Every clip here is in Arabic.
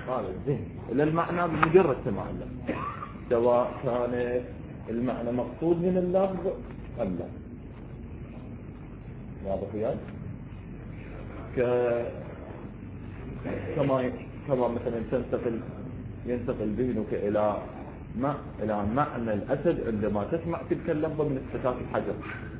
انتقال الذهن إلى المعنى بمجرد سماع اللفظ، سواء كان المعنى مقصود من اللفظ أم لا. واضح وياي؟ كما مثلا ينتقل ذهنك إلى معنى الأسد عندما تسمع تلك اللفظة من اصطكاك الحجر.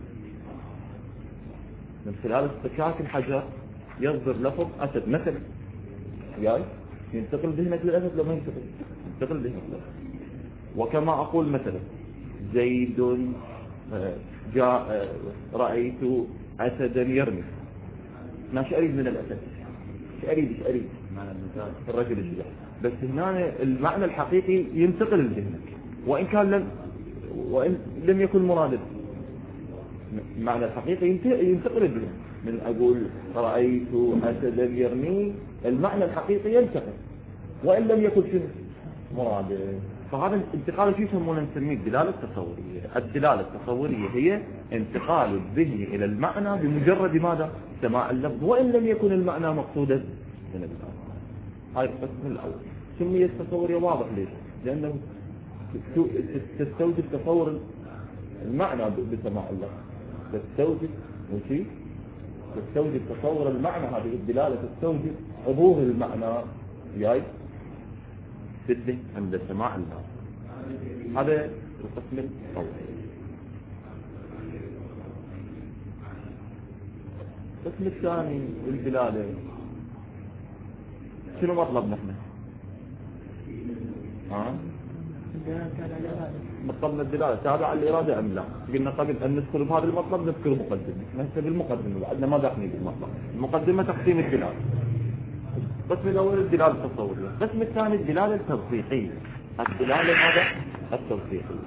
من خلال اصطكاك الحجر يصدر لفظ أسد مثلا، وياي؟ ينتقل ذهنك للأسد لما ينتقل ذهنك للأسد. وكما أقول مثلا زيد جاء رأيت أسدا يرمي، ما شو أريد من الأسد؟ شو أريد الرجل الشجاع. بس هنا المعنى الحقيقي ينتقل لذهنك وإن لم يكن مرادف. المعنى الحقيقي ينتقل لذهنك. من أقول رأيت أسدا يرمي، المعنى الحقيقي ينتقل وإن لم يكن شنو مرادف. فهذا الانتقال شو يسمونه؟ نسميه الدلالة التصورية. الدلالة التصورية هي انتقال الذهن إلى المعنى بمجرد ماذا؟ سماع اللفظ وإن لم يكن المعنى مقصودا من اللفظ. هاي القسم الأول سميت تصورية. واضح ليش؟ لأنه تستوجب تصور المعنى بسماع اللفظ، تستوجب تصور المعنى. هذه الدلالة تستوجب حضور المعنى جاي في الذهن عند سماع اللفظ. هذا القسم الأول. القسم الثاني الدلالة، شنو مطلب نحن؟ مطلب الدلالة تابع الإرادة أم لا؟ قلنا قبل أن ندخل بهذا المطلب نذكر مقدمة. نحسب المقدمة بعدنا ما داخلين بالمطلب. المقدمة تقسيم الدلالة. القسم الأول الدلالة التصورية، القسم الثاني الدلالة التوثيقية. الدلالة هذا التوثيقية.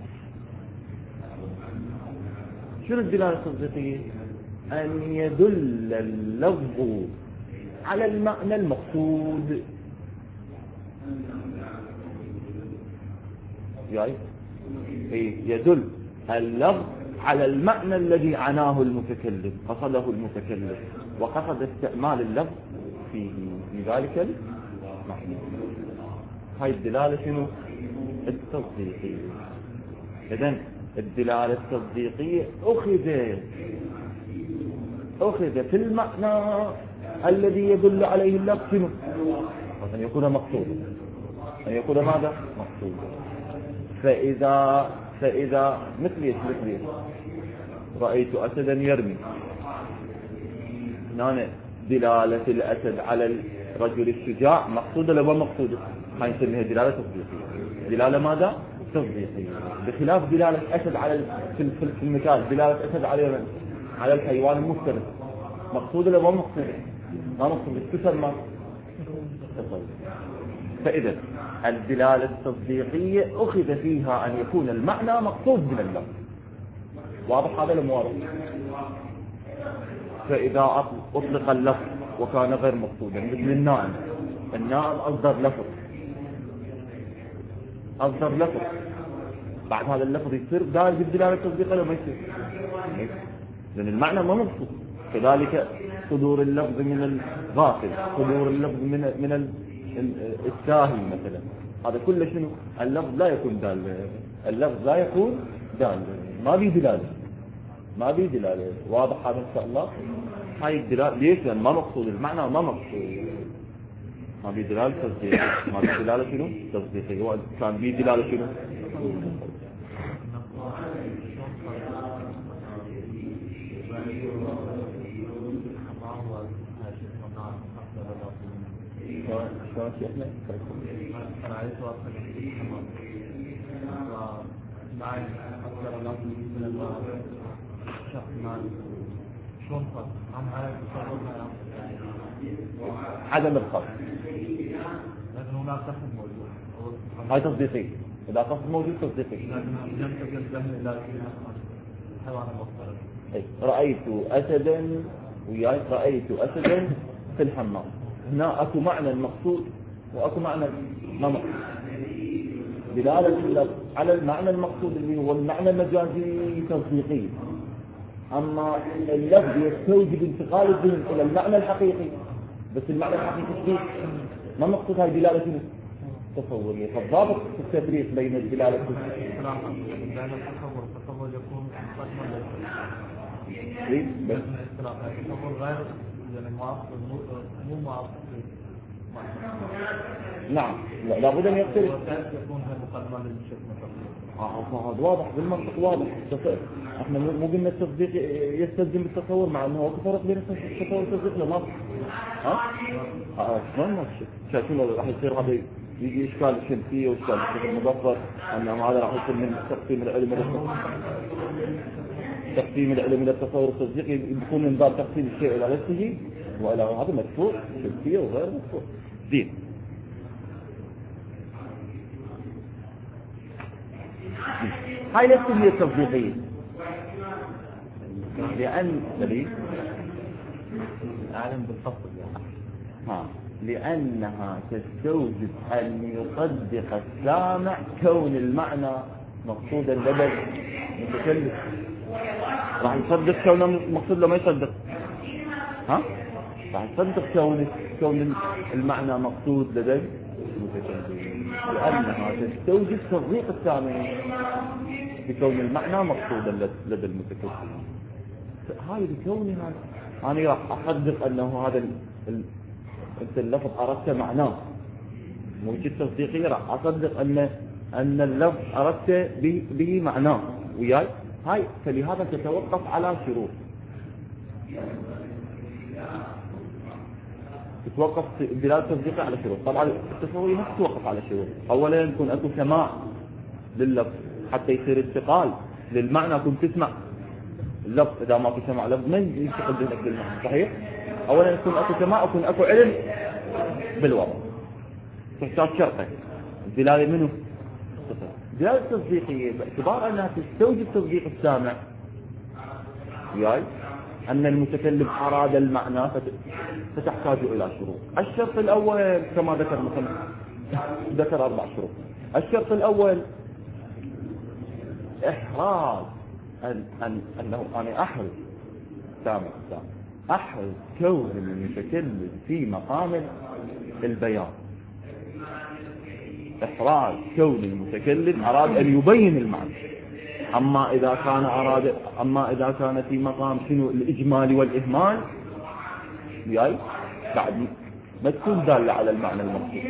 شنو الدلالة التوثيقية؟ أن يدل اللفظ على المعنى المقصود. يدل اللفظ على المعنى الذي عناه المتكلم، قصده المتكلم وقصد استعمال اللفظ في ذلك المعنى. هاي الدلالة شنو؟ التصديقية. إذن الدلالة التصديقية أخذ في المعنى الذي يدل عليه اللفظ شنو؟ أن يكون مقصودا. أن يكون ماذا؟ مقصودا. فإذا مثل رأيت أسدا يرمي، هنا دلالة الأسد على الرجل الشجاع مقصودة ولا مقصودة؟ هاي نسميها دلالة تصديقية. دلالة ماذا؟ تصديقية. بخلاف دلالة أسد على في المثال دلالة أسد على الحيوان المفترس، مقصودة ولا مقصودة؟ ما مقصودة. تسمى تصديقية. فإذا الدلالة التصديقية أخذ فيها أن يكون المعنى مقصود من اللفظ. واضح هذا المواضح؟ فإذا أطلق اللفظ وكان غير مقصودا مثل النائم أصدر لفظ، بعد هذا اللفظ يصير دال بالدلالة التصديقية ولا ما يصير؟ لأن المعنى ما مقصود. كذلك صدور اللفظ من الغافل، صدور اللفظ من الساهي مثلا، هذا كله شنو؟ اللفظ لا يكون دال، ما بي دلالة. واضح هذا إن شاء الله؟ هاي الدلالة ليش؟ لأن ما مقصود المعنى، ما مقصود، ما بي دلالة تصديقية. ما بي دلالة شنو؟ تصديقية. كان بي دلالة شنو؟ شلون شيخنا؟ أنا عايز أوصل معي أكثر لفظ من الشخص معي شلون فرق عن عدم الفرق. لكن هناك قسم موجود. هاي تصديقي. إذا قسم موجود تصديقي. ينتقل الذهن إلى الحيوان المفترس. رأيت أسدا في الحمام. هنا أكو معنى المقصود وأكو معنى ما مقصود. دلالة على المعنى المقصود اللي هو المعنى المجازي تصديقي. أما اللفظ يستوجب انتقال الذهن إلى المعنى الحقيقي، بس المعنى الحقيقي ما المقصود هاي دلالة تصورية. فالضابط في التفريق بين الدلالة التصور يكون مقدما بس التصور غير يعني مو معصب. نعم لابد أن يختلف. يكون مقدما للشيء هذا واضح بالمنطق واضح. احنا مو قلنا التصديق يستلزم بالتصور مع انه هو فرق بين التصور والتصديق لا ما شلون شايفين راح يصير هذا يجي اشكال الشمسيه واشكال الشيخ المظفر انه هذا راح يصير من تقسيم العلم الى التصور والتصديق يكون من باب تقسيم الشيء الى نفسه والى هذا مدفوع شمسيه وغير مدفوع زين. هاي نفس هي التصديقية لأن أعلم بالفصل لأنها تستوجب أن يصدق السامع كون المعنى مقصودا لدى المتكلم. راح يصدق كونه مقصود له ما يصدق راح يصدق كون المعنى مقصود لدى المتكلم لأنها تستوجب تصديق السامع بكون المعنى مقصودا لدى المتكلم. هاي بكونها أنا راح أصدق أنه هذا أنت اللفظ أردت معناه موجود تصديقية راح أصدق أن اللفظ أردت به معناه وياي هاي. فلهذا تتوقف على شروط. تتوقف بلاد تصديقية على شروط. طبعا التصورية ما تتوقف على شروط. أولا يكون أكو سماع لللفظ حتى يصير انتقال للمعنى. كنت تسمع اللفظ إذا ما في سماع لفظ من ينتقل ذهنك للمعنى صحيح. أولا يكون أكو سماع ويكون أكو علم بالوضع. تحتاج شرطين. الدلالة منه الدلالة التصديقية باعتبار أنها تستوجب تصديق السامع وياي أن المتكلم أراد المعنى فتحتاج إلى شروط. الشرط الأول كما ذكر مثلا ذكر 4 شروط. الشرط الأول إحراز أنه أنا أحرز سامع أحرز كون المتكلم في مقام البيان. إحراز كون المتكلم أراد أن يبين المعنى. أما إذا كان في مقام شنو الإجمال والإهمال وياي بعد ما تكون دالة على المعنى المقصود.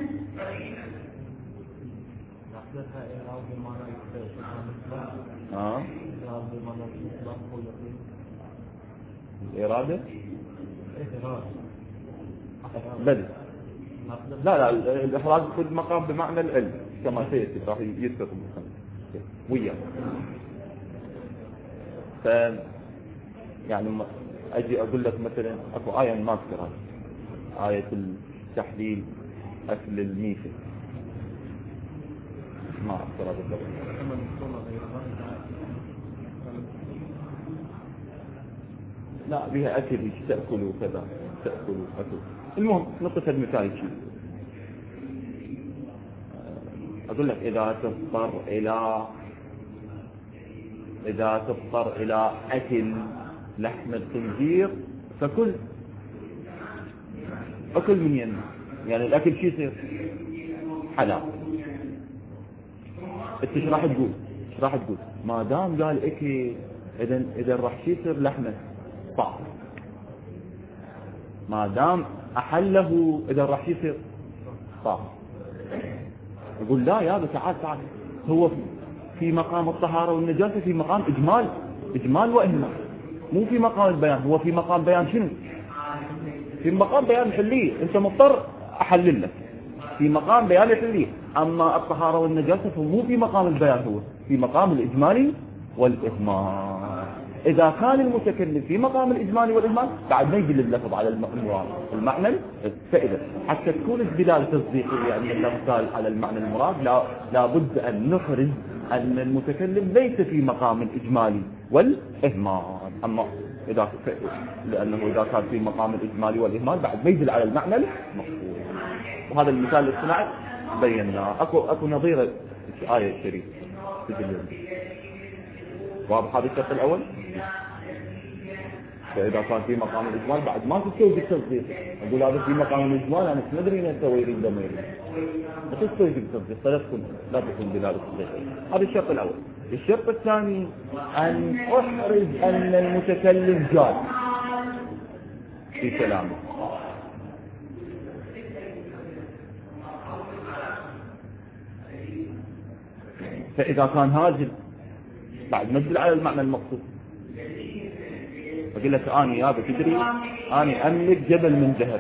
الإرادة بدل لا الإحراز يكون مقام بمعنى العلم كما سيأتي راح يذكر ويا يعني أجي أقول لك مثلا أكو آية ما أذكرها آية التحليل أكل الميتة ما أذكرها بالضبط. لا بها أكل تأكلوا كذا تأكلوا أكل. المهم نقطة المثال شيء أقول لك إذا تضطر إلى أكل لحم الخنزير فكل أكل من يمه يعني الأكل شيء يصير حلال. انت ايش راح تقول ما دام قال أكل إذا راح يصير لحمه طاهر. ما دام أحله إذا راح يصير طاهر. يقول لا يا تعال هو في مقام الطهارة والنجاسة في مقام إجمال وإهمال مو في مقام البيان. هو في مقام بيان شنو؟ في مقام بيان حلية. أنت مضطر أحلل لك في مقام بيان حلية. أما الطهارة والنجاسة فمو في مقام البيان هو في مقام الإجمال والإهمال. إذا كان المتكلم في مقام الإجمال والإهمال بعد ما يجي اللفظ على المراد المعنى فإذا حتى تكون الدلالة تصديقية أن اللفظ قال على المعنى المراد لا بد أن نخرج أن المتكلم ليس في مقام الإجمال والإهمال. أما لأنه إذا كان في مقام الإجمال والإهمال بعد ما يجي على المعنى المقصود. وهذا المثال الاصطناعي بيناه. أكو نظير آية الشريف واضح هذا الشرط الأول. فإذا كان في مقام الإجمال بعد ما تستوجب التصديق. أقول هذا في مقام الإجمال أنا مش مدري أن هو يريد ما يريد. تستوجب التصديق لا تكون دلالة التصديق. هذا الشرط الأول. الشرط الثاني أن أحرز أن المتكلم جاد في كلامه. فإذا كان هاجل بعد نزل على المعنى المقصود، أقول لك أنا يا بتدري أنا أملك جبل من ذهب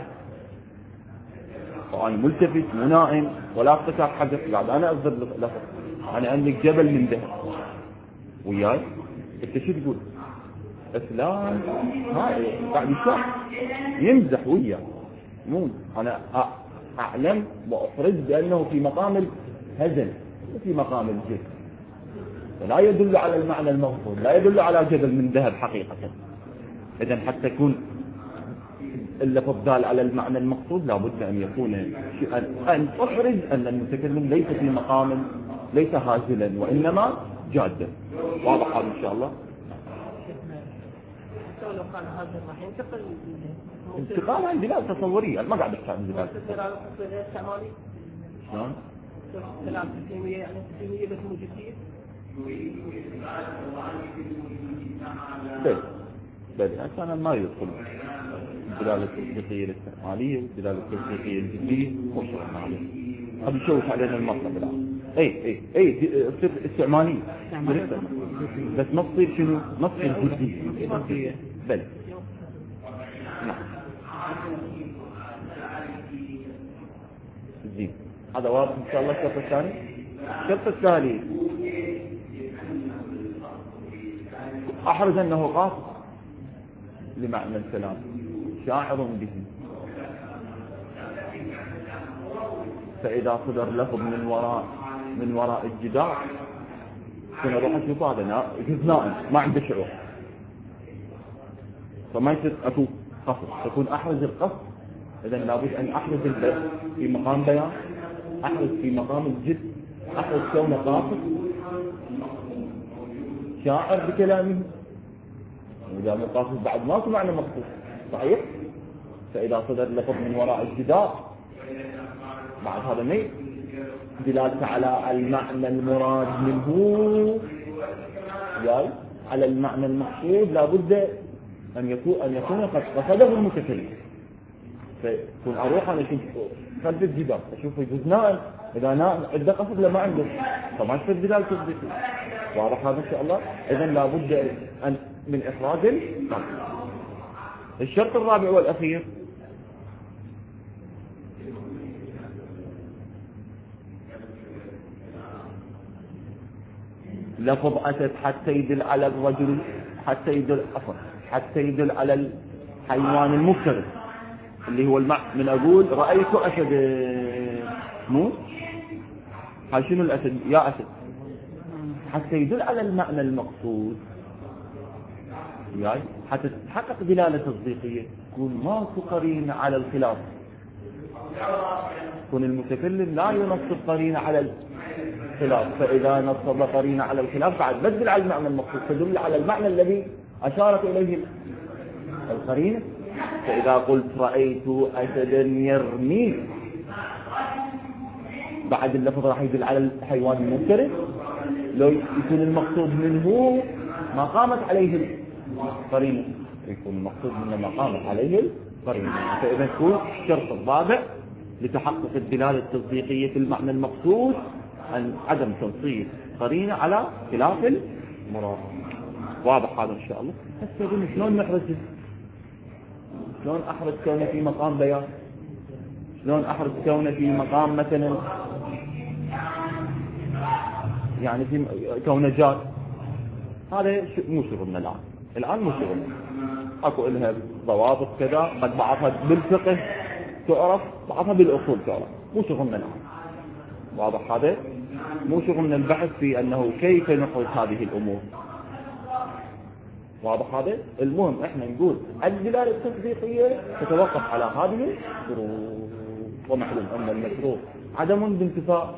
وأنا ملتفت مو نائم ولا افتكر حدث بعد أنا أصدر لفظ أنا أملك جبل من ذهب وياي. أنت شو تقول؟ فلان بعد يشرح يمزح وياه، مو أنا أعلم وأفرز بأنه في مقام الهزل وفي مقام الجد، فلا يدل على المعنى المقصود، لا يدل على جبل من ذهب حقيقة. إذن حتى يكون اللفظ دال على المعنى المقصود لابد أن يكون أن تحرز أن المتكلم ليس في مقام ليس هازلا وإنما جادا. واضح هذا إن شاء الله؟ لو قال هذا راح ينتقل انتقال عن دلالة تصورية، ما قاعد أحكي عن دلالة استعمالي. شلون؟ كلام تسليمية يعني تسليمية بس موجودية. بل أحيانا ما يدخل الدلالة التصديقية الاستعمالية والدلالة التصديقية الجدية وشرحنا عليه. هذا يشوش علينا المطلب الآن. أي تصير استعمالية بس ما تصير شنو؟ ما تصير جدية. بل نعم زين. هذا واضح إن شاء الله. الشرط الثاني، الشرط الثاني أحرز أنه قاصد لمعنى الكلام شاعر به. فإذا صدر لفظ من وراء الجدار كنا روح أشوف هذا جزناء ما عنده شعور، فما يصير أكو قصد، تكون أحرز القصد. إذن لابد أن أحرز في مقام بيان، أحرز في مقام الجد، أحرز كونه قاصد شاعر بكلامه. وإذا مو قاصد بعد ما معنى مقصود صحيح. فإذا صدر لفظ من وراء الجدار بعد هذا ما دلالة على المعنى المراد منه جاي على المعنى المقصود، لابد أن يكون قد قصده المتكلم. فكون أروح أنا أشوف خلف الجدار أشوف جزناء إذا أنا عنده قصد لما عنده فما تفيد دلالة تصديقية. واضح هذا إن شاء الله. إذن لابد أن من إخراج القصد. الشرط الرابع والأخير لفظ أسد حتى يدل على الرجل، حتى يدل على الحيوان المفترس اللي هو من أقول رأيت أسد مو هاي شنو الأسد يا أسد، حتى يدل على المعنى المقصود حتى تحقق دلالة تصديقية. يكون ماكو قرينة على الخلاف، يكون المتكلم لا ينصب قرينة على الخلاف. فإذا نصب قرينة على الخلاف بعد بدل على المعنى المقصود تدل على المعنى الذي أشارت إليه القرينة. فإذا قلت رأيت أسدا يرمي بعد اللفظ راح يدل على الحيوان المفترس، لو يكون المقصود منه ما قامت عليه القرينة، يكون المقصود منه ما قامت عليه القرينة. فإذا يكون الشرط الرابع لتحقق الدلالة التصديقية في المعنى المقصود أن عدم تنصيب قرينة على خلاف المراد. واضح هذا إن شاء الله. هسه شلون نحرزه؟ شلون أحرز كونه في مقام بيان؟ شلون أحرز كونه في مقام مثلا يعني في كونه جاد؟ هذا مو شغلنا الآن مو شغلنا. أكو إلها ضوابط كذا قد بعضها بالفقه تعرف بعضها بالأصول تعرف، مو شغلنا الآن. واضح هذا؟ مو شغلنا البحث في أنه كيف نحرز هذه الأمور. واضح هذا؟ المهم احنا نقول الدلالة التصديقية تتوقف على هذه الشروط، ومعلوم أن المشروط عدم بانتفاء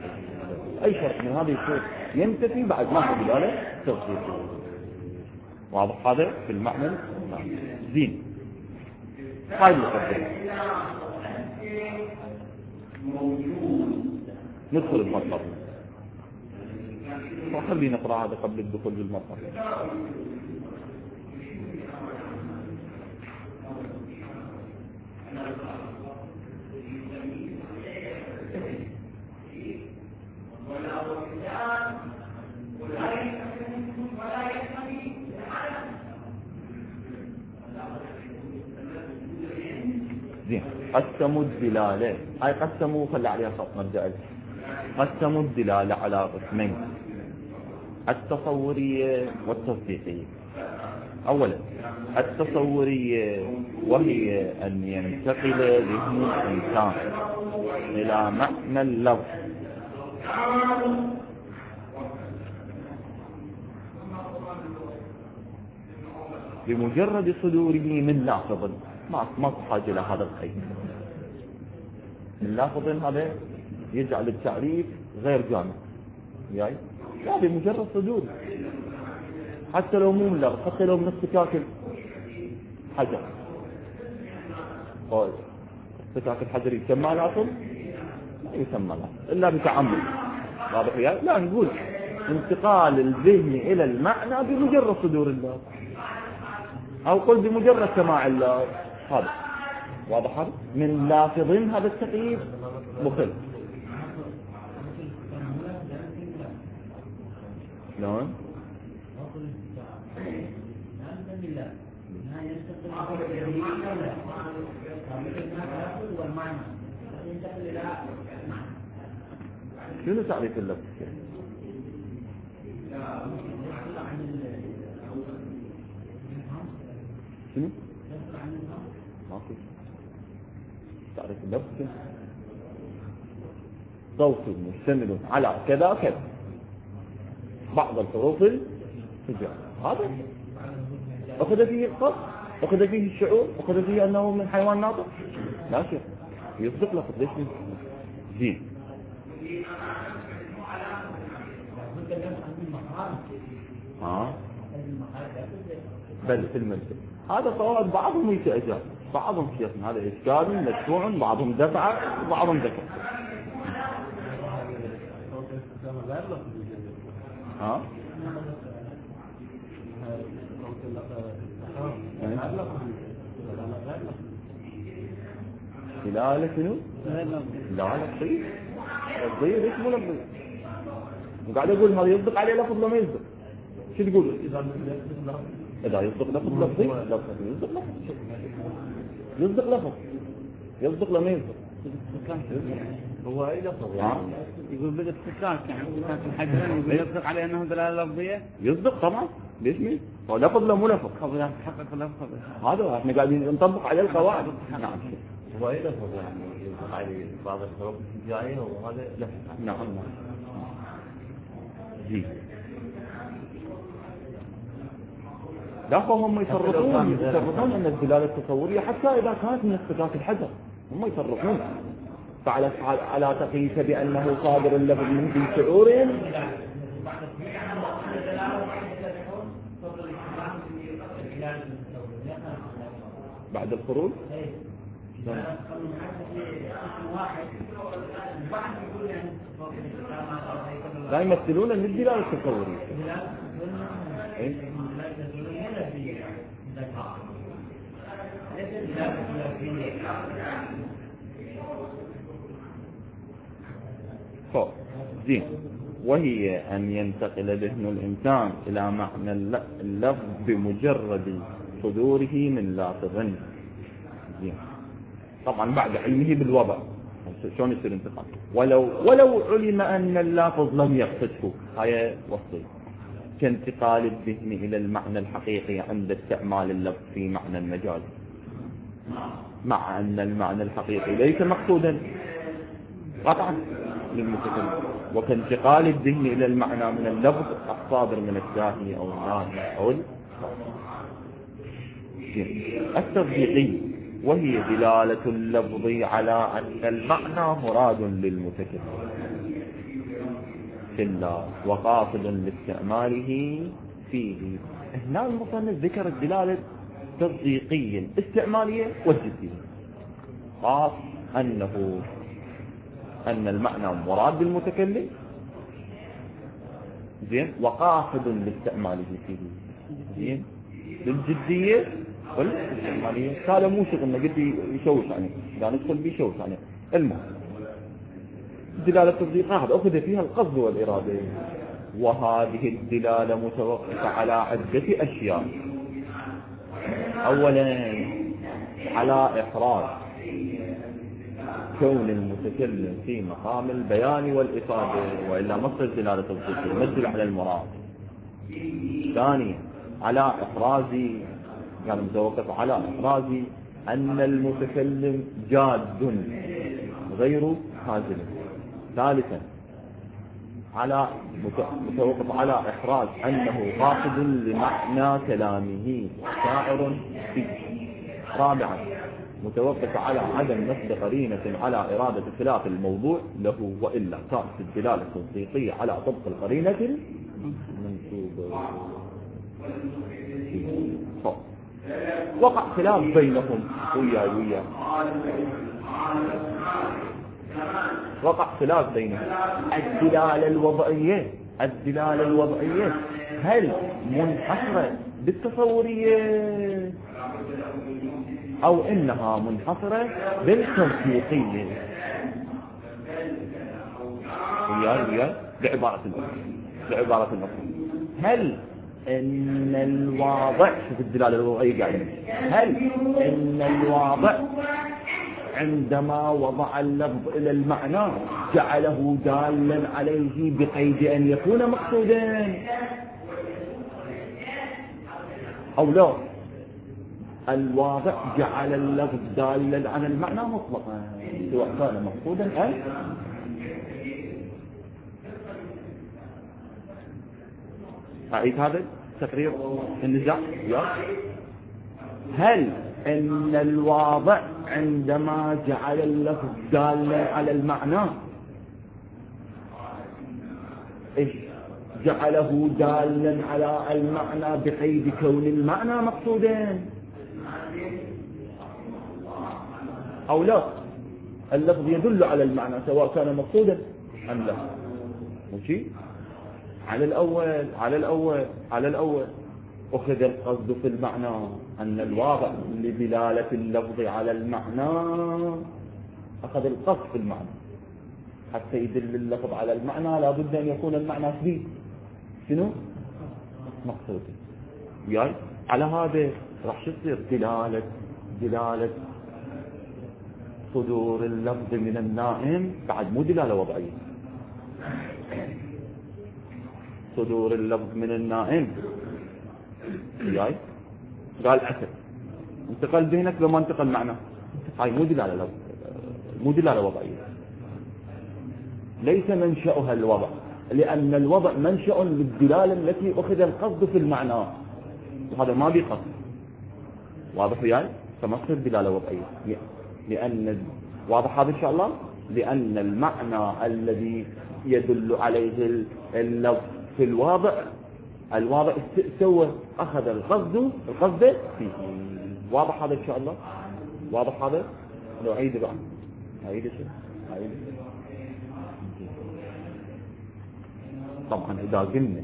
أي شرط من هذه الشروط ينتفي بعد ما في دلالة تصديقية. واضح هذا في المعنى زين. هاي المقدمة. ندخل المطلب، وخلينا نقرأ هذا قبل الدخول بالمطلب. زين. قسموا الدلالة، هاي قسموا خلى عليها خط نرجع لها. قسموا الدلالة على قسمين: التصورية والتصديقية. أولا التصورية، وهي أن ينتقل ذهن الإنسان إلى معنى اللفظ بمجرد صدوره من لافظ، ما تحتاج إلى هذا القيد. من لافظ هذا يجعل التعريف غير جامع، يعني لا، بمجرد صدوره، حتى لو مو من لفظ، حتى لو من اصطكاك الحجر. اصطكاك الحجر يسمى لافظ؟ لا يسمى لافظ إلا بتعمد. واضح يعني؟ لا، نقول انتقال الذهن إلى المعنى بمجرد صدور اللفظ، أو قل بمجرد سماع اللفظ. هذا واضح. هذا من لافظ، هذا التقييد مخل. شلون؟ شنو تعريف اللفظ؟ شنو؟ ماكو تعريف اللفظ. صوت مشتمل على كذا كذا، بعض الحروف الهجاء، هذا أخذ فيه القصد، أخذ فيه الشعور، أخذ فيه أنه من حيوان ناطق. لا شيء يصدق لفظ. ليش زين؟ بل في المنزل هذا صواب. بعضهم يتأجر، بعضهم شيخنا هذا إشكال مدفوع، بعضهم دفع وبعضهم ذكر. دلالة شنو؟ دلالة الضيف. الضيف ليش مو لفظ؟ وقاعد أقول هذا يصدق عليه لفظ ولا ما يصدق؟ شو تقول؟ إذا يصدق لفظ لفظي، يصدق لفظ، يصدق لفظ، يصدق لما يصدق. هو أي لفظ يعني؟ يقول بدأ استكاك، يعني استكاك الحجرين، يقول يصدق عليه أنه دلالة لفظية؟ يصدق طبعا. ليش مين؟ هو لفظ لا مو لفظ؟ قبل أن تحقق اللفظ. هذا احنا قاعدين نطبق عليه القواعد. نعم. هو أي لفظ يعني يصدق عليه بعض الحروف الهجائية، وهذا لفظ. نعم. جي. لا، فهم يفرقون أن الدلالة التصورية حتى إذا كانت من اصطكاك الحجر، هم يفرقون. على تقييسه بأنه صادر اللفظ من ذي شعور بعد الخروج. لا يمثلون الدلالة التصورية. زين. وهي أن ينتقل ذهن الإنسان إلى معنى اللفظ بمجرد صدوره من لافظ. زين. طبعا بعد علمه بالوضع شلون يصير انتقال، ولو علم أن اللافظ لم يقصده، هاي وصي كانتقال الذهن إلى المعنى الحقيقي عند استعمال اللفظ في معنى المجاز، مع أن المعنى الحقيقي ليس مقصودا قطعا للمتكلم، وكانتقال الذهن إلى المعنى من اللفظ الصادر من الداهي أو الناهي أو التصديقي، وهي دلالة اللفظ على أن المعنى مراد للمتكلم في اللفظ وقاصد لاستعماله فيه هنا المصنف ذكر الدلالة التصديقية الاستعمالية والجدية، قال أن المعنى مراد بالمتكلم زين وقاصد لاستعماله فيه زين بالجدية والاستعمالية. هذا مو شغلنا قلت يشوش عنه قال ندخل بيشوش عنه. المهم الدلالة التصديقية هذا أخذ فيها القصد والإرادة، وهذه الدلالة متوقفة على عدة أشياء. أولا على إحراز كون المتكلم في مقام البيان والإفادة، وإلا مصدر دلالة تصديقية يمثل على المراد. ثانيا على إحراز يعني متوقف على إحراز أن المتكلم جاد غير هازل. ثالثا على متوقف على إحراز أنه قاصد لمعنى كلامه شاعر فيه. رابعا متوقف على عدم نصب قرينة على إرادة خلاف الموضوع له، وإلا كانت الدلالة التصديقية على طبق القرينة المنسوبة. وقع خلاف بينهم ويا وقع خلاف بينهم. الدلالة الوضعية هل منحصرة بالتصورية أو إنها منحصرة بالتصديقية؟ ويا بعبارة الأخرى هل إن الواضع في الدلالة الوضعية قاعدة هل إن الواضع عندما وضع اللفظ إلى المعنى جعله دالا عليه بقيد أن يكون مقصودا أو لا؟ الواضع جعل اللفظ دالا على المعنى مطلقا سواء كان مقصودا أم أعيد هذا تقرير النزاع. هل إن الواضع عندما جعل اللفظ دالا على المعنى جعله دالا على المعنى بقيد كون المعنى مقصودا أو لا؟ اللفظ يدل على المعنى سواء كان مقصودا أم لا. ماشي على الأول أخذ القصد في المعنى أن الواضع لدلالة اللفظ على المعنى أخذ القصد في المعنى حتى يدل اللفظ على المعنى لابد أن يكون المعنى فيه شنو مقصود. على هذا راح يصير دلالة صدور اللفظ من النائم بعد مو دلالة وضعية. صدور اللفظ من النائم قال أسد انتقل ذهنك لما انتقل معناه هاي مو دلالة وضعية. ليس منشأها الوضع، لأن الوضع منشأ للدلالة التي أخذ القصد في المعنى، وهذا ما بقصد. واضح وياي؟ فما تصير دلالة وضعية. لأن واضح هذا إن شاء الله. لأن المعنى الذي يدل عليه اللفظ في الواضع سوى أخذ القصد فيه. واضح هذا إن شاء الله. واضح هذا. لو عيد بقى عيد شيء طبعا إذا قلنا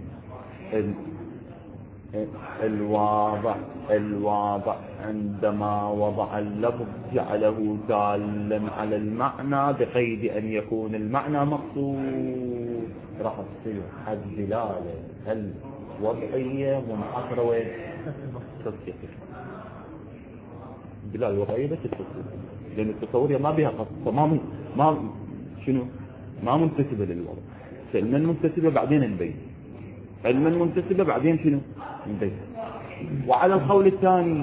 الواضع عندما وضع اللفظ جعله دالا على المعنى بقيد أن يكون المعنى مقصود، راح تصير الدلالة الوضعية منحصرة وين؟ تصديقية. الدلالة الوضعية بس التصديقية، لأن التصورية ما بها قصد، ما منتسبة للوضع. علما منتسبة بعدين نبين، علما منتسبة بعدين شنو نبين. وعلى القول الثاني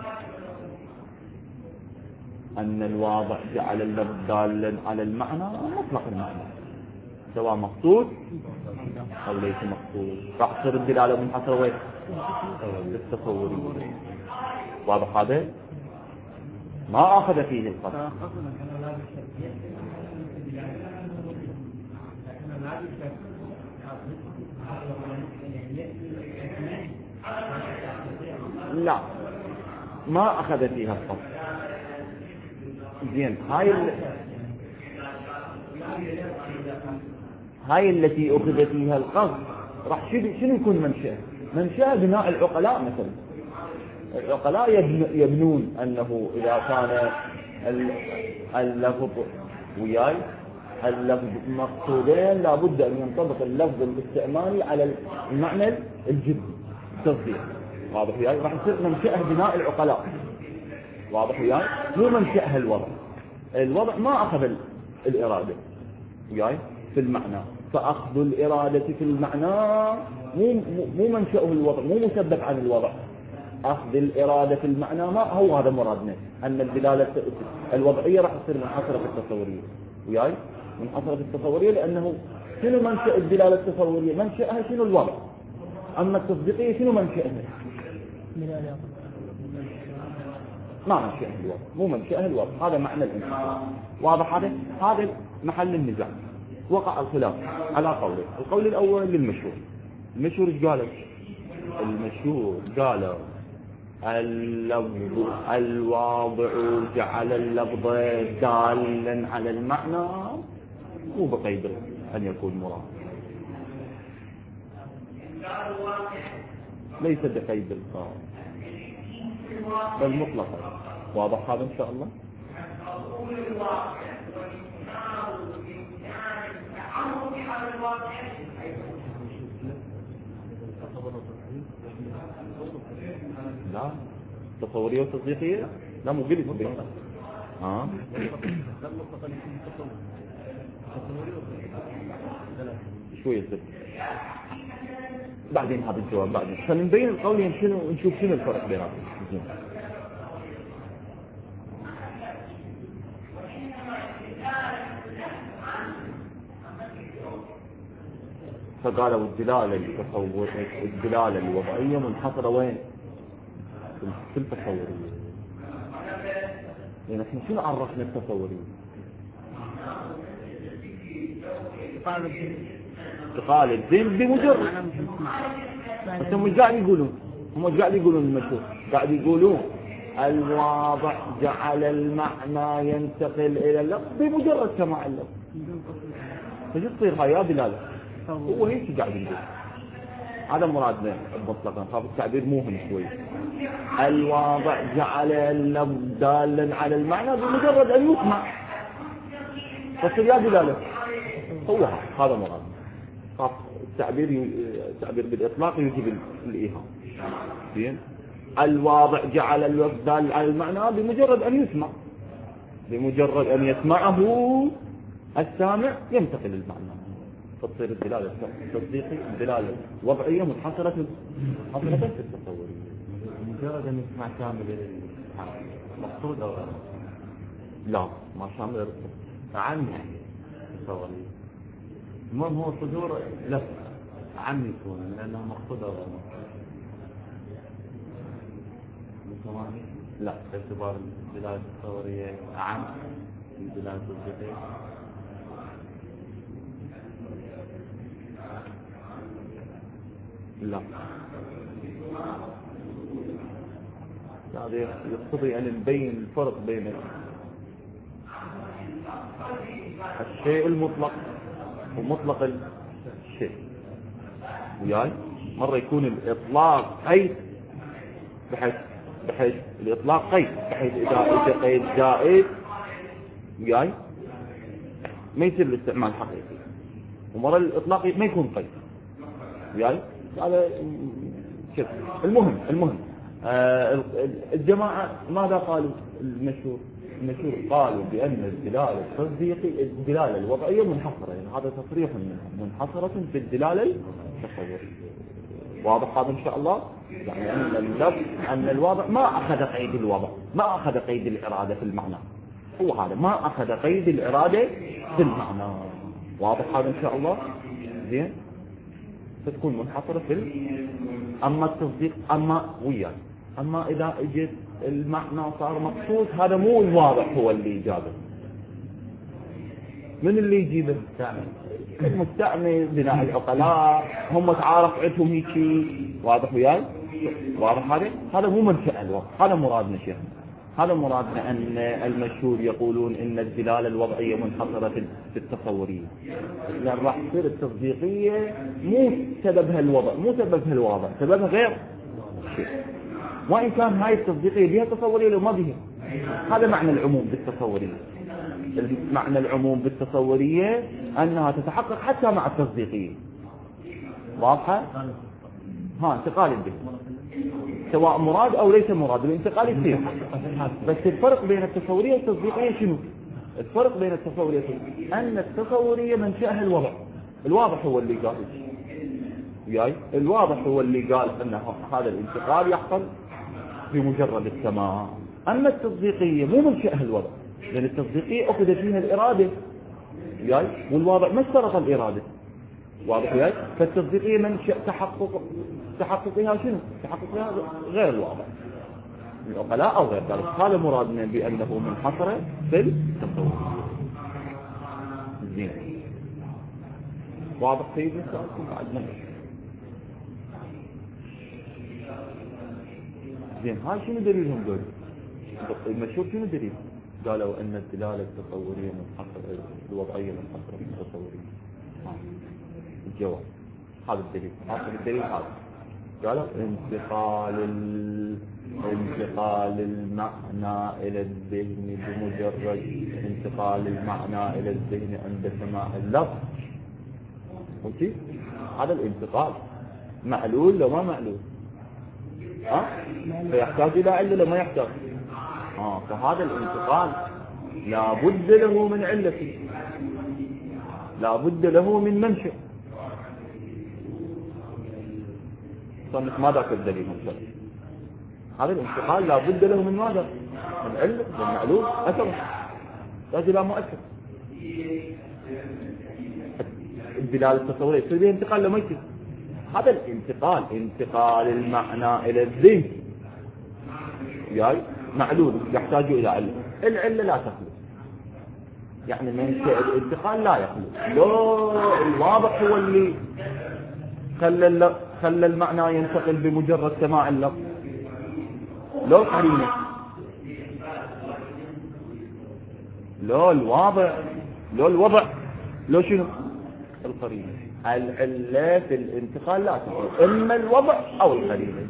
أن الواضع جعل اللفظ دالا على المعنى مطلق المعنى سواء مقصود أو ليس مقصود، راح تصير الدلالة منحصرة وين؟ التصوري. واضح هذا؟ ما أخذ فيه القصد. لا ما أخذ فيها القصد. زين هاي التي أخذ فيها القصد راح شنو يكون منشأ بناء العقلاء. مثلا العقلاء يبنون أنه إذا كان اللفظ وياي اللفظ مقصودين لابد أن ينطبق اللفظ الاستعمالي على المعنى الجدي التصديق. واضح وياي؟ راح يصير منشأه بناء العقلاء. واضح وياي؟ مو منشأها الوضع ما أخذ الإرادة وياي في المعنى. فأخذ الإرادة في المعنى مو منشأه الوضع، مو مسبب عن الوضع. أخذ الإرادة في المعنى ما هو هذا مرادنا، أن الدلالة الوضعية راح تصير منحصرة في التصورية وياي، منحصرة في التصورية. لأنه شنو منشأ الدلالة التصورية؟ منشأها شنو الوضع. أما التصديقية شنو منشأها؟ ما منشأها الوضع، مو منشأها الوضع. هذا معنى الانحصار. واضح؟ هذا محل النزاع. وقع الخلاف على قوله. القول الأول للمشهور. المشهور ايش قالوا؟ المشهور قالوا اللفظ الواضع جعل اللفظ دالا على المعنى مو بقيد أن يكون مراد، ليس بقيد القائل بل مطلقا. واضح هذا إن شاء الله؟ لا تصورية وتصديقية لا مو قلت بين شوية زبط. بعدين هذا الجواب بعدين فنبين القولين شنو، نشوف شنو الفرق بينهم. فقالوا الدلالة الوضعية منحصرة وين؟ في التصورية. يعني احنا شنو عرفنا التصورية؟ قال الدين بمجرد. هم مش قاعد يقولون المشهور قاعد يقولون الواضع جعل المعنى ينتقل إلى اللفظ بمجرد سماع اللفظ. فشو تصير هاي دلالة؟ هو هيك قاعد يقول. هذا مرادنا مطلقا. خاف التعبير موهم شوي. الواضع جعل اللفظ دالا على المعنى بمجرد أن يسمع فصير يا دلالة. هو هذا مراد. خاف التعبير بالإطلاق يجيب الإيهام. زين. الواضع جعل اللفظ دال على المعنى بمجرد أن يسمع، بمجرد أن يسمعه السامع ينتقل المعنى. فتصير الدلالة التصديقي الدلالة الوضعية منحصرة في التصورية. مجرد أن يسمع كامل مقصود أو لا ما شامل عام يعني تصورية. المهم هو صدور لفظ عام يكون لأنه مقصود أو لا باعتبار الدلالة التصورية عام من الدلالة التصديقية. لا هذا يقتضي أن نبين الفرق بين الشيء المطلق ومطلق الشيء وياي. مرة يكون الإطلاق قيد بحيث الإطلاق قيد بحيث إذا قيد زائد وياي ما يصير الاستعمال حقيقي. ومرة الإطلاق ما يكون قيد وياي. هذا شوف المهم الجماعة ماذا قالوا؟ المشهور قالوا بأن الدلالة التصديقية الدلالة الوضعية منحصرة. يعني هذا تصريح منهم منحصرة في الدلالة التصورية. واضح هذا إن شاء الله؟ يعني أن الوضع ما أخذ قيد الوضع، ما أخذ قيد الإرادة في المعنى. هو هذا ما أخذ قيد الإرادة في المعنى. واضح هذا إن شاء الله؟ زين. ستكون منحصرة أما التصديق أما إذا اجت المعنى صار مقصود هذا مو الواضح هو اللي يجابه. من اللي يجيبه؟ المستعمل بناء العقلاء هم تعارف عندهم هيك. واضح وياي؟ واضح هذا مو منشأ الوضع، هذا مرادنا شيخ، هذا مرادنا أن المشهور يقولون إن الدلالة الوضعية منحصرة في التصورية، لأن راح تصير التصديقية مو سببها الوضع، مو سببها الواضع، سببها غير شيء، وإن كان هاي التصديقية بها تصورية لو ما بها. هذا معنى العموم بالتصورية. معنى العموم بالتصورية أنها تتحقق حتى مع التصديقية. واضحة؟ انتقال به سواء مراد أو ليس مراد، الانتقال يصير. بس الفرق بين التصورية والتصديقية شنو؟ الفرق بين التصورية أن التصورية منشأها الوضع، الواضح هو اللي قال وياي، الواضح هو اللي قال أن هذا الانتقال يحصل بمجرد السماع. أما التصديقية مو منشأها الوضع، لأن التصديقية أخذ فيها الإرادة وياي، والواضع ما اشترط الإرادة. واضح وياي؟ فالتصديقية منشأ تحققها شنو؟ تحققها غير الواضح، العقلاء أو غير ذلك. هذا مرادنا بأنه منحصر في التصور. زين، واضح سيدي؟ سألكم بعد زين. هاي شنو دليلهم دول؟ المشهور شنو دليل؟ قالوا أن الدلالة التصورية منحصرة، الوضعية منحصرة في التصورية. الجواب هذا الدليل، هذا الدليل هذا. قالوا انتقال المعنى إلى الذهن بمجرد انتقال المعنى إلى الذهن عند سماع اللفظ. وكيف؟ هذا الانتقال معلول لو ما معلول، فيحتاج إلى علة لو ما يحتاج. فهذا الانتقال لا بد له من علة، لا بد له من منشأ. صنف ما ذاك الدليل مثلا. هذا الانتقال لا بد له من ماذا؟ من علة، من معلول، أثر، يحتاج إلى مؤثر. الدلالة التصورية يصير به انتقال لما يصير. هذا الانتقال انتقال المعنى إلى الذهن جاي معلول يحتاج إلى علة، العلة لا تخلو، يعني منشأ الانتقال لا يخلو. لو الواضح هو اللي خلى المعنى ينتقل بمجرد سماع اللفظ، لو القرينة، لو الوضع، لو شنو القرينة. العلة في الانتقال لا تخلو، إما الوضع أو القرينة.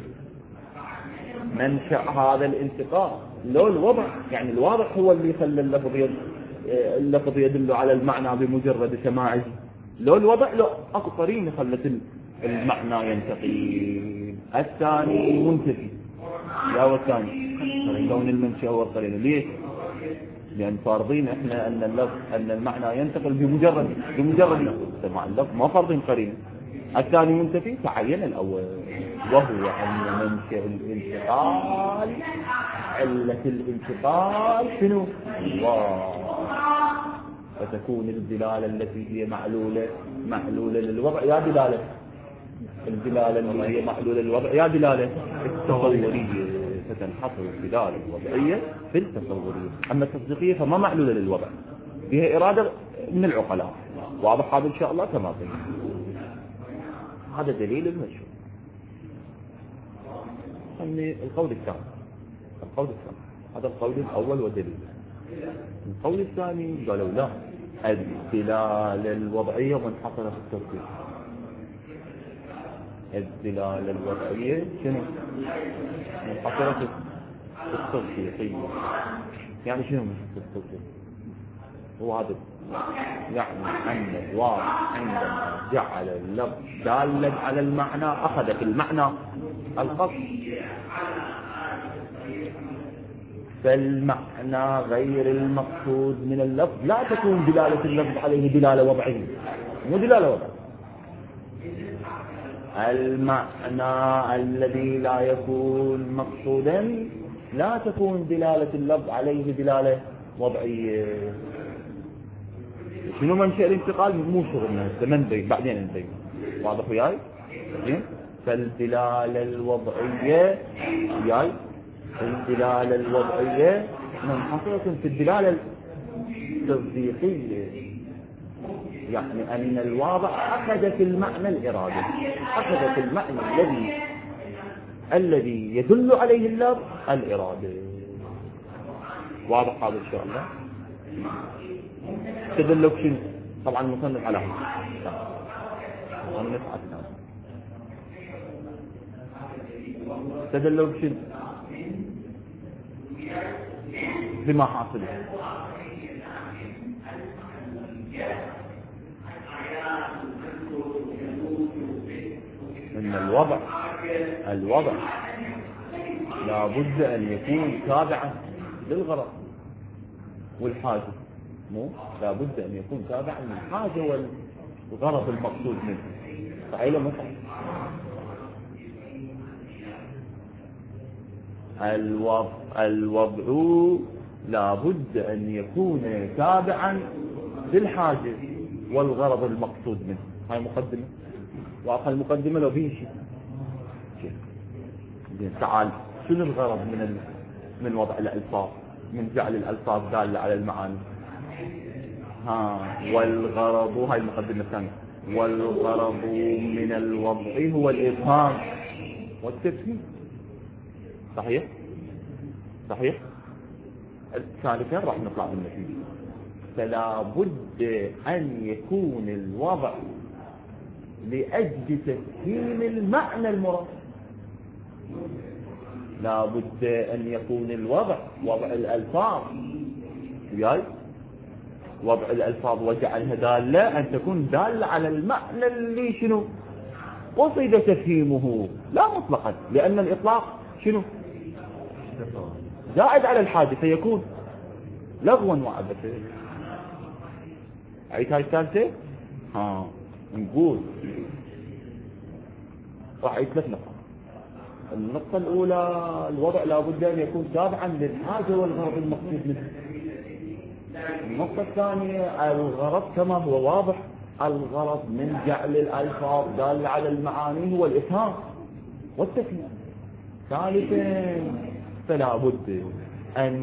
منشأ هذا الانتقال لو الوضع، يعني الواضح هو اللي خلى اللفظ يدل على المعنى بمجرد سماعه، لو الوضع لو اكو قرينه خلت المعنى ينتقل. الثاني منتفي، لا هو الثاني كون المنشأ هو القرينه. ليش؟ لأن فارضين احنا ان المعنى ينتقل بمجرد سماع اللفظ، ما فارضين قرينه. الثاني منتفي، تعين الأول، وهو أن منشأ الانتقال، علة الانتقال شنو؟ الله. فتكون الدلالة التي هي معلولة للوضع يا دلالة، الدلالة التي هي معلولة للوضع يا دلالة التصورية، فتنحصر الدلالة الوضعية في التصورية. أما التصديقية فما معلولة للوضع، فيها إرادة من العقلاء. واضح هذا إن شاء الله كما قلنا. هذا دليل المشهور. القول الثاني، هذا القول الأول ودليل. القول الثاني قالوا لا، الدلالة الوضعية منحصرة في التصديق. الدلالة الوضعية شنو؟ منحصرة في التصديقية. يعني شنو في التصديق؟ هو هذا، يعني أن الواضع عندما جعل اللفظ دالا على المعنى أخذ في المعنى القصد، فالمعنى غير المقصود من اللفظ لا تكون دلالة اللفظ عليه دلالة وضعية، مو دلالة وضعية. المعنى الذي لا يكون مقصودا لا تكون دلالة اللفظ عليه دلالة وضعية. شنو منشأ الانتقال؟ مو شغلنا هسه، من بعدين نبين. واضح وياي؟ زين. فالدلالة الوضعية وياي، الدلالة الوضعية منحصرة في الدلالة التصديقية، يعني أن الواضع أخذ في المعنى الإرادة، أخذ في المعنى الذي الذي يدل عليه اللفظ الإرادة. واضح هذا إن شاء الله؟ تدلوا بشنو؟ طبعا المصنف على هذا المصنف على هذا تدلوا بشنو؟ بما حاصل ان الوضع لا بد ان يكون تابعا للغرض والحاجة، مو لا بد ان يكون تابعا للحاجة والغرض المقصود منه. صحيح ولا مو صحيح؟ الوضع لا بد ان يكون تابعا للحاجة والغرض المقصود منه. هاي مقدمة، واقل مقدمة لو فيه شيء. تعال، شنو الغرض من وضع الألفاظ، من جعل الألفاظ دالة على المعاني؟ والغرض، هاي المقدمة الثانية، والغرض من الوضع هو الإفهام والتفهيم. صحيح؟ صحيح؟ ثالثا راح نطلع من النتيجة. فلا بد أن يكون الوضع لأجل تفهيم المعنى المراد. لا بد أن يكون الوضع وضع الألفاظ، وياي وضع الألفاظ وجعلها دالة، أن تكون دالة على المعنى اللي شنو قصد تفهيمه، لا مطلقا، لأن الإطلاق شنو زائد على الحاجة فيكون لغوا وعبثا. عيد هاي الثالثة. نقول راح عيد 3 نقاط. النقطة الأولى، الوضع لابد أن يكون تابعا للحاجة والغرض المقصود منه. النقطة الثانية، الغرض كما هو واضح، الغرض من جعل الألفاظ دالة على المعاني هو الإفهام والتفهيم. ثالثا، فلا بد أن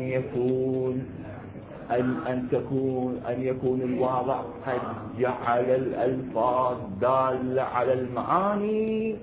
يكون الواضع قد جعل الألفاظ دالة على المعاني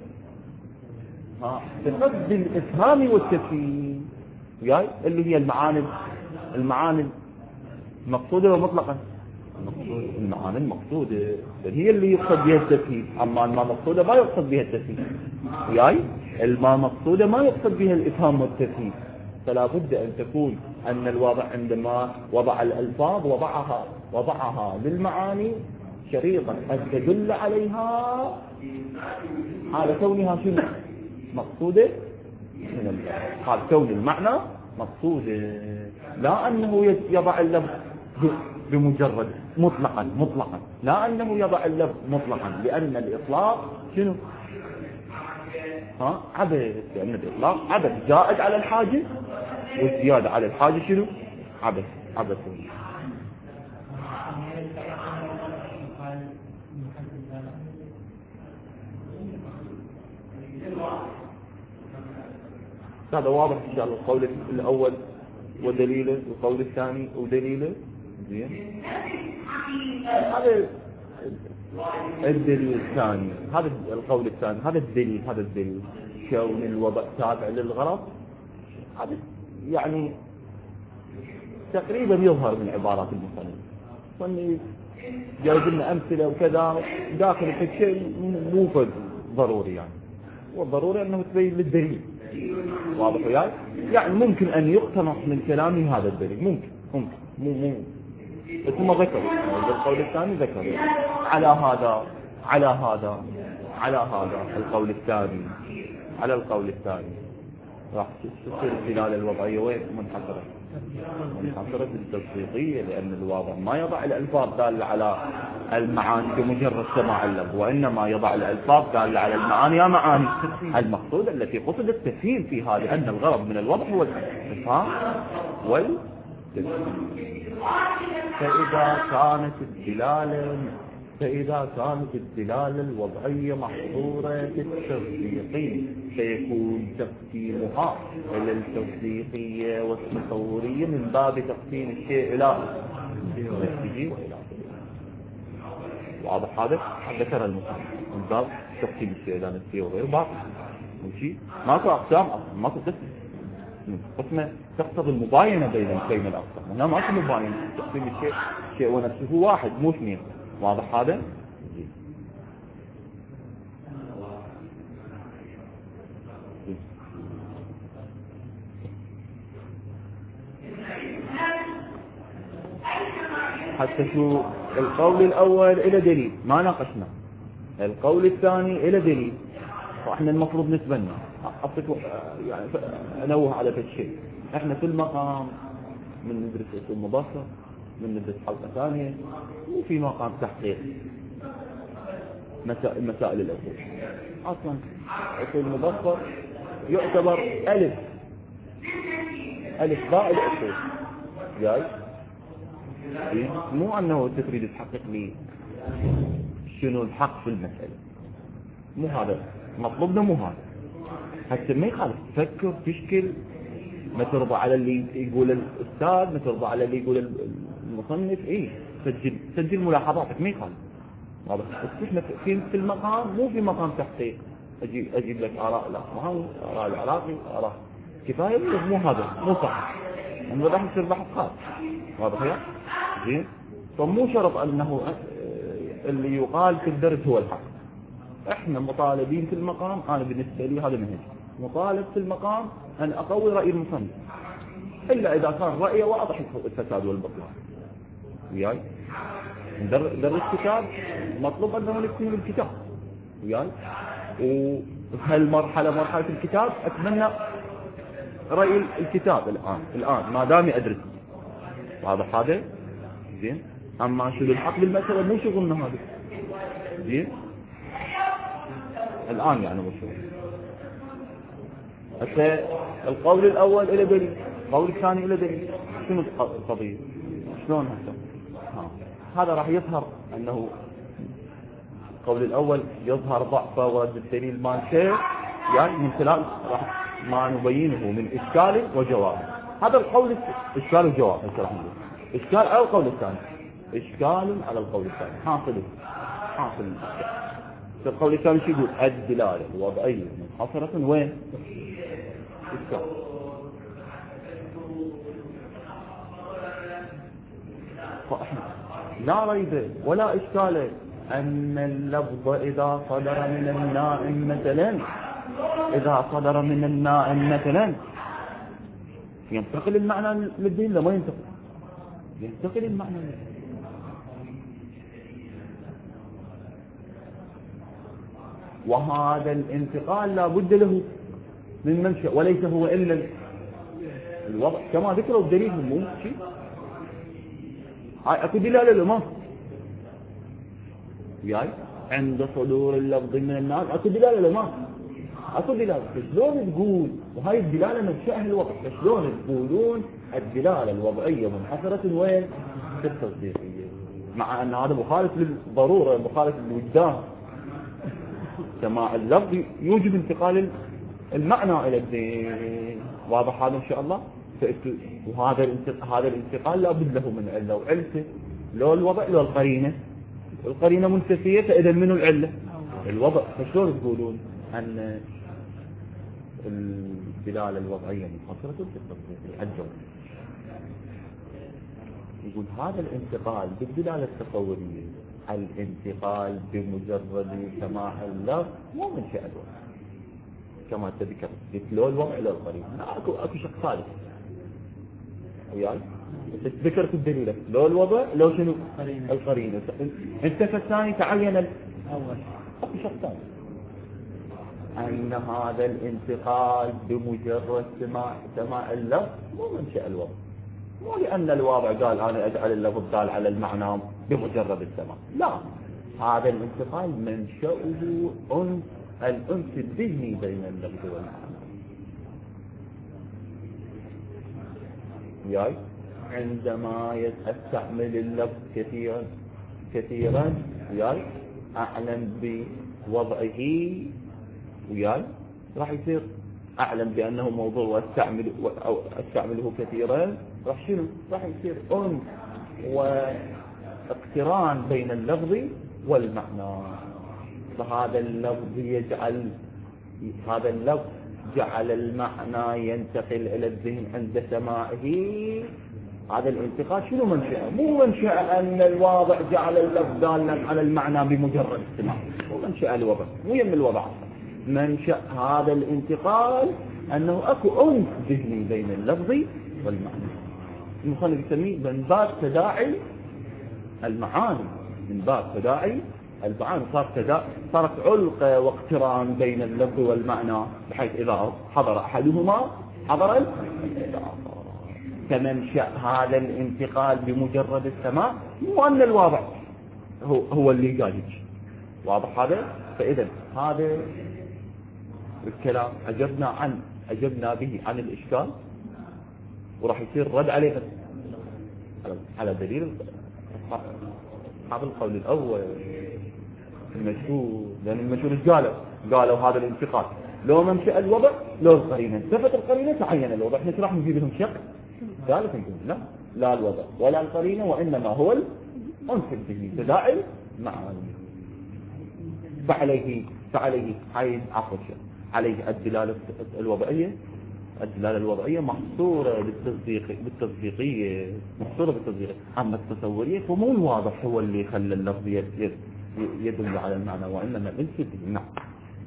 بقصد الإفهام والتفهيم، وياي اللي هي المعاني المقصودة ومطلقا. المعاني المقصودة هي اللي يقصد بها التفهيم، أما الما مقصودة ما يقصد بها التفهيم، وياي الما مقصودة ما يقصد بها الإفهام والتفهيم. فلا بد أن تكون أن الواضع عندما وضع الألفاظ وضعها للمعاني شريطا أن تدل عليها على كونها شنو مقصودة من قال كون المعنى مقصودة، لا أنه يضع اللفظ بمجرد مطلقا، لا أنه يضع اللفظ مطلقا، لأن الإطلاق شنو عبث، لأن الإطلاق عبث زائد على الحاجة، والزيادة على الحاجة شنو عبث. هذا واضح إن شاء الله. القول الأول ودليله، والقول الثاني ودليله. زين، هذا الدليل الثاني، هذا القول الثاني، هذا الدليل كون الوضع تابع للغرض. هذا يعني تقريبا يظهر من عبارات المصنف، واني جايب لنا امثله وكذا داخل في شيء مو ضروري، يعني والضروري انه تبين للدليل. واضح وياي؟ يعني ممكن ان يقتنص من كلامي هذا الدليل، ممكن مو بس ما ذكر القول الثاني، ذكر على هذا القول الثاني، على القول الثاني راح تصير الدلالة الوضعية وين منحصرة بالتصديقية، لأن الواضع ما يضع الألفاظ دالة على المعاني بمجرد سماع اللفظ، وإنما يضع الألفاظ دالة على المعاني يا معاني المقصودة التي قصد التفهيم فيها، لأن الغرض من الوضع هو الإفهام والتفهيم. فإذا كانت الدلالة الوضعية محصورة في التصديقية فيكون تقسيمها إلى التصديقية والتصورية من باب تقسيم الشيء إلى نفسه وإلى واضح هذا؟ ذكر المصنف من باب تقسيم الشيء إلى نفسه وغيره، ماشي؟ ماكو أقسام أصلا، ماكو قسمة تقتضي المباينة بين الأقسام. هنا ماكو مباينة، تقسيم الشيء ونفسه واحد مو اثنين. واضح هذا؟ حتى شو القول الأول إلى دليل ما ناقشنا، القول الثاني إلى دليل، وإحنا المفروض نتبنى. يعني أنوه على الشيء، إحنا في المقام من ندرس أصول مباشرة، من ندرس حلقة ثانية، وفي مقام تحقيق مسائل الأصول. أصلا أصول مباشرة يعتبر ألف باء الأصول، جاي؟ مو أنه تريد تحقق لي شنو الحق في المسألة، مو هذا مطلوبنا، مو هذا. حتى ما يخالف تفكر تشكل، ما ترضى على اللي يقول الأستاذ، ما ترضى على اللي يقول المصنف. سجل ملاحظاتك، ما يخالف. واضح؟ احنا في المقام مو في مقام تحقيق أجيب لك آراء الأصفهاني، آراء العراقي، آراء كفاية. مو هذا، مو صح. أنا راح يصير بحث خاص. واضح يا زين؟ فمو شرط أنه اللي يقال في الدرس هو الحق. احنا مطالبين في المقام، أنا بالنسبة لي هذا منهج، مطالب في المقام أن أقوي رأي المصنف، إلا إذا كان رأيه واضح الفساد والبطلان. وياي درس كتاب، مطلوب أنه نكتب الكتاب. وياي وهالمرحلة مرحلة الكتاب أتمنى رأي الكتاب الآن ما دامي أدرس. واضح هذا؟ زين. أما شغل الحق بالمسألة مو شغلنا هذا. زين. الآن يعني مو شغل. حتى القول الأول إلى دليل، القول الثاني إلى دليل. شنو القضية؟ شلون هذا راح يظهر أنه القول الأول يظهر ضعفه ورد الدليل مال شيء، يعني من خلال راح ما نبينه من إشكال وجواب. هذا القول إشكال وجواب. إشكال على القول الثاني، إشكال على القول الثاني، حاصل القول الثاني شو يقول؟ الدلالة الوضعية منحصرة وين؟ إشكال. فإحنا لا ريب ولا إشكال أن اللفظ إذا صدر من النائم مثلا، إذا صدر من النائم مثلا ينتقل المعنى للدين، لا ما ينتقل المعنى للدين. وهذا الانتقال لا بد له من منشأ، وليس هو إلا الوضع كما ذكروا الدليل مو شيء. هاي أكو دلالة لما يعني عند صدور اللفظ من الناس أكو دلالة لما أكو دلالة. فشلون تقول وهاي الدلالة منشأها الوضع؟ فشلون تقولون الدلالة الوضعية منحصرة وين؟ في التصديقية، مع أن هذا مخالف للضرورة، مخالف للوجدان. سماع اللفظ يوجب انتقال المعنى إلى الدين. واضح هذا إن شاء الله؟ وهذا الانتقال لا بد له من علة، وعلته لو الوضع لو القرينة منتفية، فإذا منه العلة؟ الوضع. فشلون تقولون أن الدلالة الوضعية منحصرة في التصديق الجواب؟ يقول هذا الانتقال بالدلالة التصورية، الانتقال بمجرد سماع اللفظ مو من شأن الوضع كما تذكر، لو الوضع لو القرينة. أكو شق ثالث وياي ذكرت الدليل، لو الوضع لو شنو القرينة. انتفى الثاني تعين الأول. أكو شق ثاني أن هذا الانتقال بمجرد سماع اللفظ مو من شأن الوضع، مو لأن الواضع قال أنا أجعل اللفظ دال على المعنى بمجرد السماع، لا. هذا الانتقال منشأه الأنس الذهني بين اللفظ والمعنى. وياي عندما أستعمل اللفظ كثيرا وياي أعلم بوضعه، وياي راح يصير أعلم بأنه موضوع وأستعمله كثيرا، راح شنو؟ راح يصير أنس واقتران بين اللفظ والمعنى. فهذا اللفظ يجعل هذا اللفظ جعل المعنى ينتقل إلى الذهن عند سماعه. هذا الانتقال شنو منشأه؟ مو منشأ أن الواضع جعل اللفظ دالا على المعنى بمجرد السماع، مو منشأ الوضع، مو يم الوضع. منشأ هذا الانتقال أنه أكو أنس ذهني بين اللفظ والمعنى. المصنف يسميه من باب تداعي المعاني، من باب تداعي المعاني. صارت علقة واقتران بين اللفظ والمعنى، بحيث إذا حضر أحدهما حضر الآخر. كمنشأ هذا الانتقال بمجرد السماع، مو أن الواضع هو اللي قال يجي. واضح هذا؟ فإذا هذا الكلام أجبنا به عن الإشكال، وراح يصير رد عليه على دليل أصحاب القول الأول المشهور. لأن المشهور قالوا هذا الانتقال لو منشأ الوضع لو القرينة، انتفت القرينة تعين الوضع. احنا راح نجيب لهم شق ثالث نقول لا الوضع ولا القرينة، وإنما هو الأنس الذهني تداعي معاني. فعليه هاي عفوا عليه الدلالة الوضعية محصورة بالتصديقية، أما التصورية فمو الواضح هو اللي خلى اللفظ يدل على المعنى، وإنما الأنس الذهني. نعم.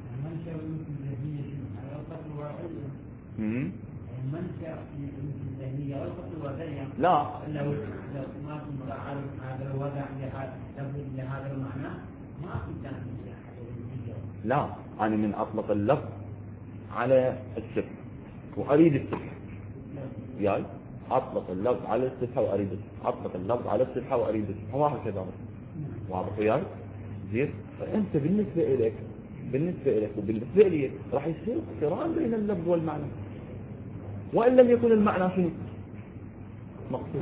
لا لو ما في مراعاة هذا الوضع لهذا المعنى ما في تنفيذ. لا، أنا من أطلق اللفظ على الصفة وأريد الصفة، يعني أطلق اللفظ على الصفة وأريد الصفة، أطلق اللفظ على الصفة وأريد الصفة، وهكذا. واضح يعني؟ زين. فأنت بالنسبة لك وبالنسبة لي راح يصير اقتران بين اللفظ والمعنى، وإن لم يكن المعنى شنو مقصود.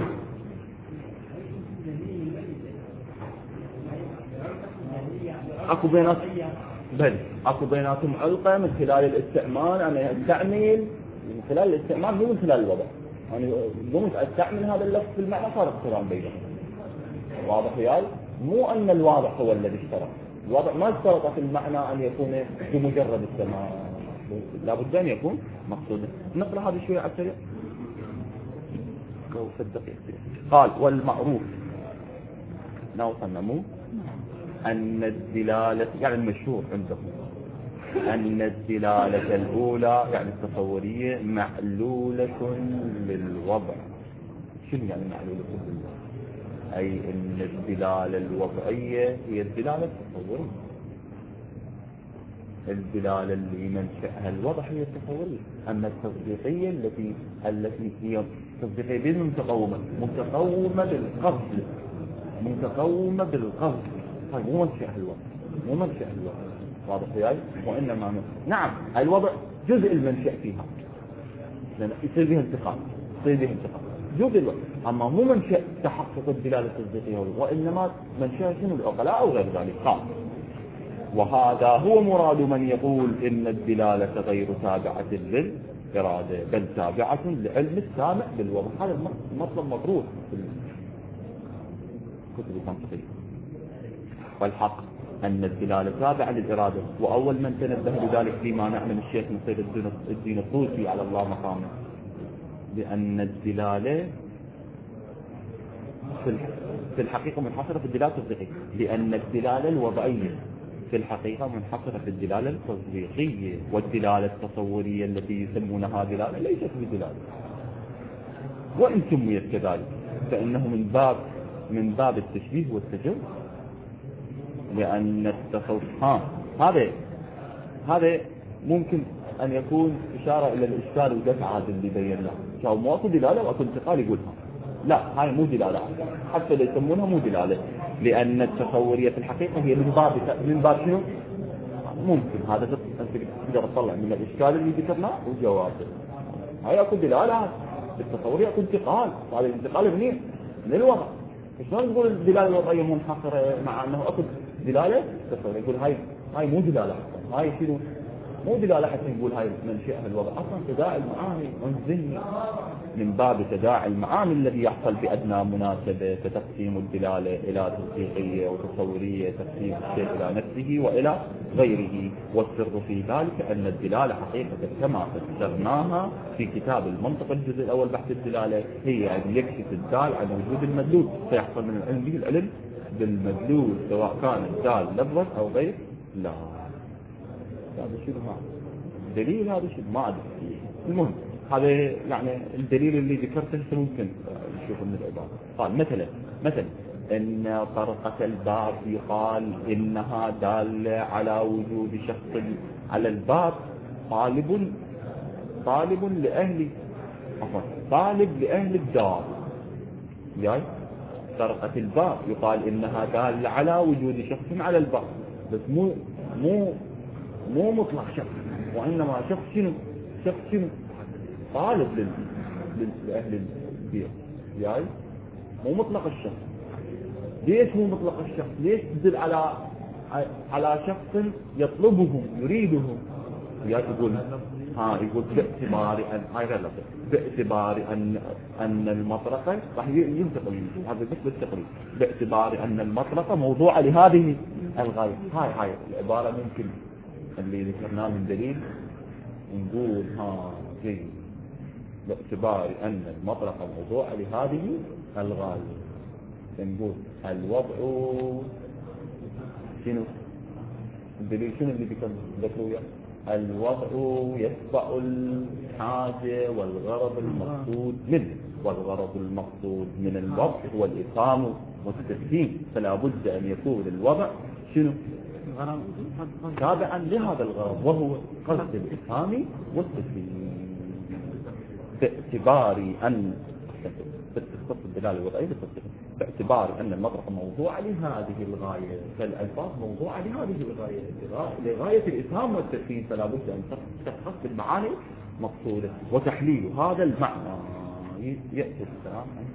اكو بيناتهم علقة من خلال الاستعمال. انا استعمل من خلال الاستعمال مو من خلال الوضع. انا قمت استعمل هذا اللفظ في المعنى، صار اقتران بينهم. واضح يعني؟ مو ان الواضح هو الذي اشترط. الوضع ما اشترط في المعنى ان يكون بمجرد السماع، لابد ان يكون مقصودا. نقرأ هذا شوية على السريع. قال والمعروف نوصل أن الدلالة، يعني المشهور عندهم أن الدلالة الأولى يعني التصورية معلولة للوضع. شنو يعني معلولة للوضع؟ أي أن الدلالة الوضعية هي الدلالة التصورية. الدلالة اللي منشأها الوضع هي التصورية. أما التصديقية التي هي تصديقية بالمتقومة، متقومة بالقصد، طيب مو منشأها الوضع. واضح يعني؟ وإنما نعم الوضع جزء المنشأ فيها، لأن يصير بها انتقال جزء الوضع، أما مو منشأ تحقق الدلالة التصديقية، وإنما منشأ شنو العقلاء أو غير ذلك. قال وهذا هو مراد من يقول إن الدلالة غير تابعة للإرادة بل تابعة لعلم السامع بالوضع. هذا المطلب مطروح في الكتب المنطقية. والحق أن الدلالة تابعة للإرادة، وأول من تنبه لذلك فيما نعلم الشيخ نصير الدين الطوسي على الله مقامه، بأن الدلالة في الحقيقة منحصرة في الدلالة التصديقية، لأن الدلالة الوضعية في الحقيقة منحصرة في الدلالة التصديقية، والدلالة التصورية التي يسمونها دلالة ليست بدلالة، وإن سميت كذلك فإنه من باب التشبيه والتجوز، لأن التصور هذا ممكن أن يكون إشارة إلى الإشكال ودفع هذا اللي بيناه. شو مو أكو دلالة وأكو انتقال يقولها، لا هاي مو دلالة، حتى اللي يسمونها مو دلالة، لأن التصورية في الحقيقة هي من باب شنو؟ ممكن هذا تقدر تطلع من الإشكال اللي ذكرناه والجواب. هاي أكو دلالة التصورية، أكو انتقال، هذا الانتقال منين؟ من الوضع. شلون نقول الدلالة الوضعية منحصرة مع أنه أكو دلالة تصورية؟ يقول هاي مو دلالة، هاي شنو؟ مو دلالة حتى نقول هاي منشأها الوضع، أصلا تداعي المعاني والذهن من باب تداعي المعاني الذي يحصل بأدنى مناسبة، كتقسيم الدلالة إلى تصديقية وتصورية، تقسيم الشيء إلى نفسه وإلى غيره. والسر في ذلك أن الدلالة حقيقة كما فسرناها في كتاب المنطق الجزء الأول بحث الدلالة هي أن يكشف الدال عن وجود المدلول، فيحصل من العلم به العلم بالمدلول سواء كان الدال لفظا أو غير. لا هذا شنو هذا دليل؟ هذا شيء ما أدري. المهم هذا يعني الدليل اللي ذكرته ممكن نشوف من العبارة. قال مثلا إن طرقة الباب يقال إنها دالة على وجود شخص على الباب طالب لأهل الدار. يعني طرقة الباب يقال إنها دالة على وجود شخص على الباب، بس مو مطلق شخص، وإنما شخص شنو طالب لأهل البيت. يعني مو مطلق الشخص. ليش مو مطلق الشخص؟ ليش تدل على شخص يطلبهم يريدهم؟ يقول باعتبار أن المطرقة راح ينتقل هذا بس بالتقريب، باعتبار أن المطرقة موضوعة لهذه الغاية. هاي العبارة ممكن اللي ذكرناه من دليل نقول جيد، باعتبار أن المطرقة موضوعة لهذه الغاية. نقول الوضع شنو الدليل؟ شنو اللي ذكروه؟ الوضع يتبع الحاجة والغرض المقصود منه، والغرض المقصود من الوضع هو الإقامة والتسكين، فلا بد أن يكون الوضع شنو تابعا لهذا الغرض، وهو قصد الإقامة والتسكين. باعتبار أن المطرقة موضوعة لهذه الغاية، فالألفاظ موضوعة لهذه الغاية لغاية الإفهام والتفهيم، فلا بد أن تخص بالمعاني مقصودة وتحليل هذا المعنى. يأتي الكلام